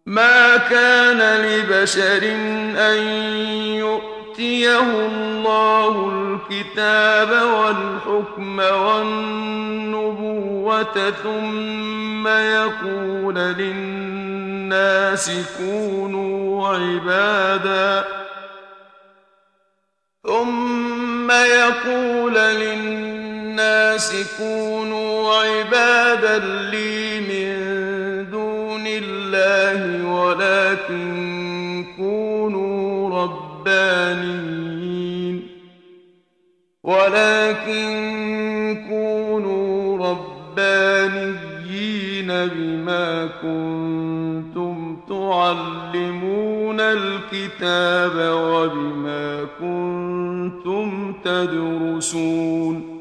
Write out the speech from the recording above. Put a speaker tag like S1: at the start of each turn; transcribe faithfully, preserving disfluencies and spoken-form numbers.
S1: ما كان لبشر أن يؤتيه الله الكتاب والحكم والنبوة ثم يقول للناس كونوا عبادا ثم يقول للناس كونوا عبادا لي من دون الله ولكن كونوا ربانيين ولكن كونوا ربانيين بما كنتم تعلمون الكتاب وبما كنتم تدرسون